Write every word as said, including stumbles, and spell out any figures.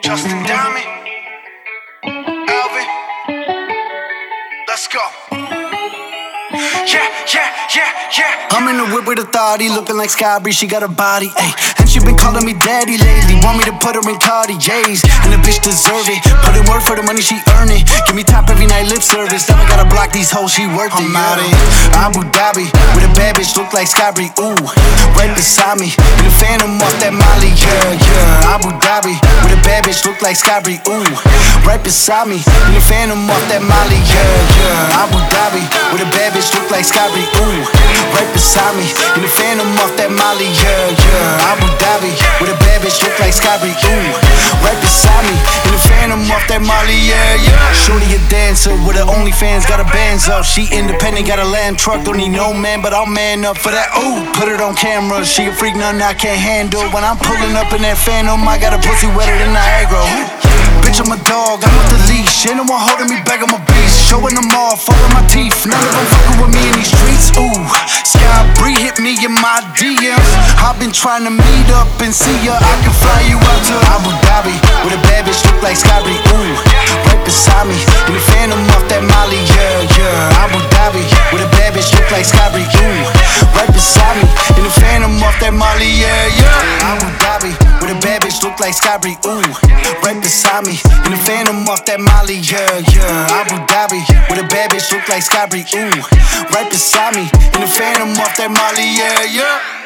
Justin Diamond, Alvin, let's go. Yeah, yeah, yeah, yeah. I'm in the whip with authority, looking like Skybri, she got a body, ayy. And she been calling me daddy lately, want me to put her in Cartiers. And the bitch deserve it, put in work for the money, she earn it. Give me top every night, lip service, now I gotta block these hoes, she worth it. I'm out in Abu Dhabi, with a bad bitch, look like Skybri, ooh. Right beside me, in the Phantom off that Molly, yeah, yeah. Abu Dhabi, with a bad bitch, look like Skybri, ooh. Right beside me, in the Phantom off that Molly, yeah, yeah. Abu Dhabi, with a bad bitch, look like Skybri, ooh. Right beside me, in the Phantom off that Molly, yeah, yeah. Abu Dhabi, with a bad bitch, look like Skybri, ooh. Right beside me, in the Phantom off that Molly, yeah, yeah. Shorty a dancer with her OnlyFans, got her bands up. She independent, got a lamb truck, don't need no man, but I'll man up for that. Ooh, put it on camera, she a freak, nothing I can't handle. When I'm pulling up in that Phantom, I got a pussy wetter than Niagara. Bitch, I'm a dog, I'm with the leash. Ain't no one holding me back, I'm a beast. Showing them off, all of my teeth. None of them fucking with me in these streets. Ooh, Skybri hit me in my D Ms. I've been trying to meet up and see ya. I can fly you out to Abu Dhabi, with a bad bitch look like Skybri. Ooh, right beside me, in the Phantom off that Molly. Yeah, yeah. Abu Dhabi, with a bad bitch look like Skybri. Ooh, right beside me, in the Phantom off that Molly. Yeah, yeah. Abu Dhabi, with a bad bitch look like Skybri. Ooh, right beside me, in the Phantom off that Molly. Yeah, yeah. Abu Dhabi, with a bad bitch look like Skybri. Ooh, right beside me, in the Phantom off that Molly. Yeah, yeah.